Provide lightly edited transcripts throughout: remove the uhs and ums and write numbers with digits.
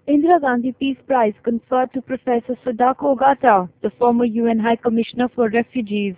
Indira Gandhi Peace Prize conferred to Professor Sadako Ogata, the former UN High Commissioner for Refugees.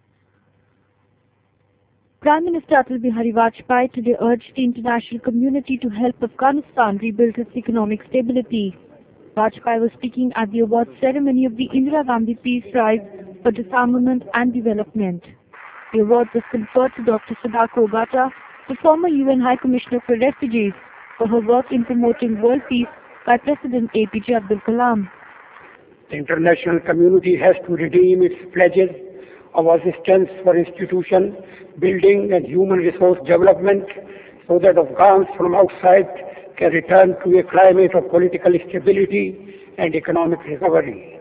Prime Minister Atal Bihari Vajpayee today urged the international community to help Afghanistan rebuild its economic stability. Vajpayee was speaking at the awards ceremony of the Indira Gandhi Peace Prize for Disarmament and Development. The award was conferred to Dr. Sadako Ogata, the former UN High Commissioner for Refugees, for her work in promoting world peace by President APJ Abdul Kalam. The international community has to redeem its pledges of assistance for institution building and human resource development so that Afghans from outside can return to a climate of political stability and economic recovery.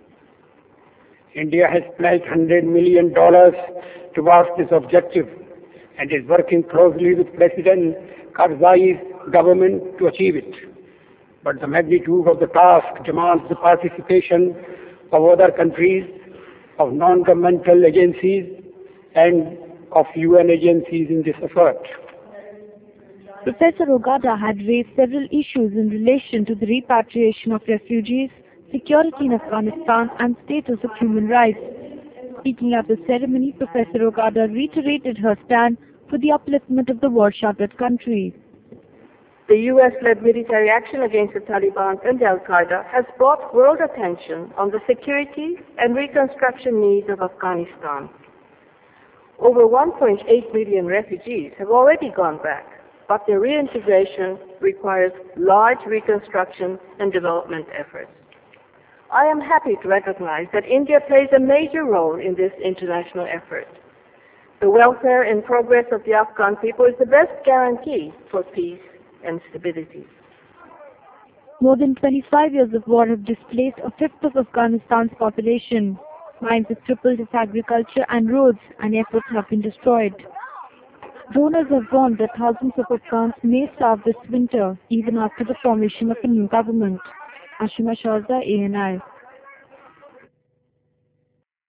India has pledged $100 million towards this objective and is working closely with President Karzai's government to achieve it. But the magnitude of the task demands the participation of other countries, of non-governmental agencies, and of UN agencies in this effort. Professor Ogata had raised several issues in relation to the repatriation of refugees, security in Afghanistan, and status of human rights. Speaking at the ceremony, Professor Ogata reiterated her stand for the upliftment of the war-shattered country. The US-led military action against the Taliban and Al-Qaeda has brought world attention on the security and reconstruction needs of Afghanistan. Over 1.8 million refugees have already gone back, but their reintegration requires large reconstruction and development efforts. I am happy to recognize that India plays a major role in this international effort. The welfare and progress of the Afghan people is the best guarantee for peace and stability. More than 25 years of war have displaced a fifth of Afghanistan's population. Mines have crippled its agriculture and roads, and airports have been destroyed. Donors have warned that thousands of Afghans may starve this winter, even after the formation of a new government. Ashima Sharda, ANI.